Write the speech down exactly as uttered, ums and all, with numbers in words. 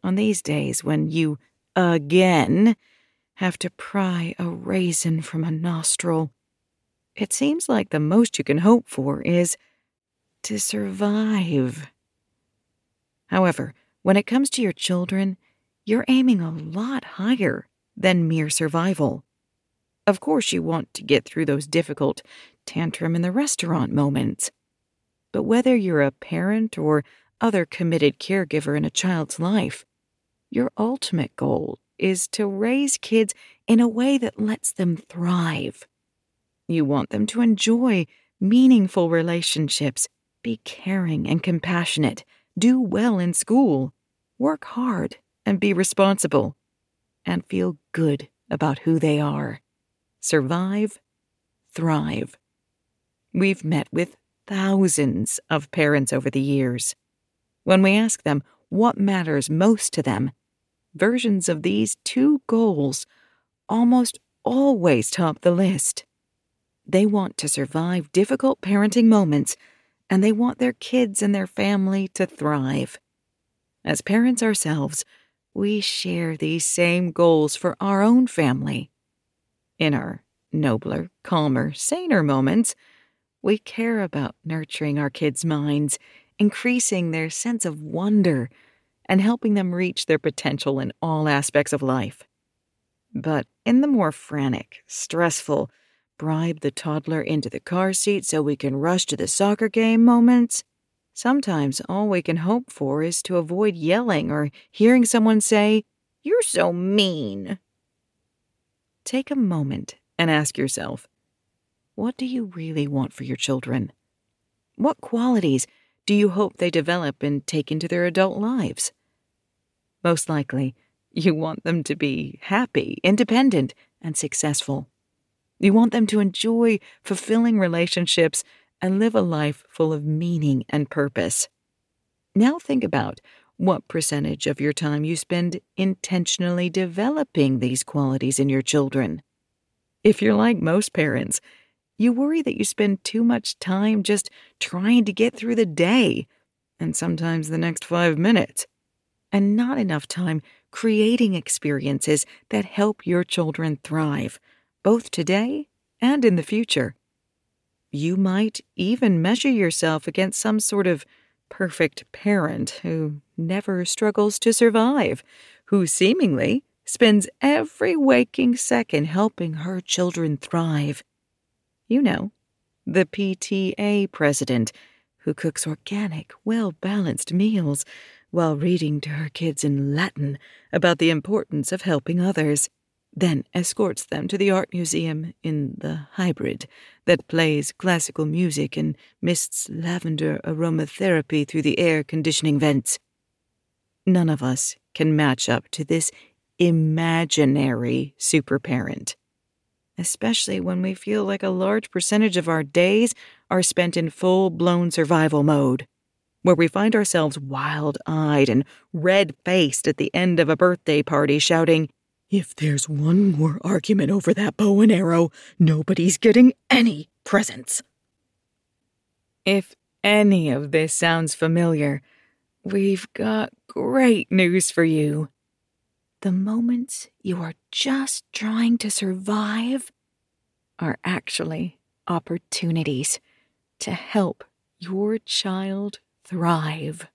On these days when you, again, have to pry a raisin from a nostril, it seems like the most you can hope for is to survive. However, when it comes to your children, you're aiming a lot higher than mere survival. Of course, you want to get through those difficult tantrum in the restaurant moments. But whether you're a parent or other committed caregiver in a child's life, your ultimate goal is to raise kids in a way that lets them thrive. You want them to enjoy meaningful relationships, be caring and compassionate, do well in school, work hard and be responsible, and feel good about who they are. Survive, thrive. We've met with thousands of parents over the years. When we ask them what matters most to them, versions of these two goals almost always top the list. They want to survive difficult parenting moments, and they want their kids and their family to thrive. As parents ourselves, we share these same goals for our own family. In our nobler, calmer, saner moments, we care about nurturing our kids' minds, increasing their sense of wonder, and helping them reach their potential in all aspects of life. But in the more frantic, stressful, bribe the toddler into the car seat so we can rush to the soccer game moments, sometimes all we can hope for is to avoid yelling or hearing someone say, "You're so mean." Take a moment and ask yourself, what do you really want for your children? What qualities do you hope they develop and take into their adult lives? Most likely, you want them to be happy, independent, and successful. You want them to enjoy fulfilling relationships and live a life full of meaning and purpose. Now think about what percentage of your time you spend intentionally developing these qualities in your children. If you're like most parents, you worry that you spend too much time just trying to get through the day, and sometimes the next five minutes, and not enough time creating experiences that help your children thrive, both today and in the future. You might even measure yourself against some sort of perfect parent who never struggles to survive, who seemingly spends every waking second helping her children thrive. You know, the P T A president who cooks organic, well-balanced meals while reading to her kids in Latin about the importance of helping others, then escorts them to the art museum in the hybrid that plays classical music and mists lavender aromatherapy through the air conditioning vents. None of us can match up to this imaginary superparent, especially when we feel like a large percentage of our days are spent in full-blown survival mode, where we find ourselves wild-eyed and red-faced at the end of a birthday party shouting, "If there's one more argument over that bow and arrow, nobody's getting any presents." If any of this sounds familiar, we've got great news for you. The moments you are just trying to survive are actually opportunities to help your child thrive.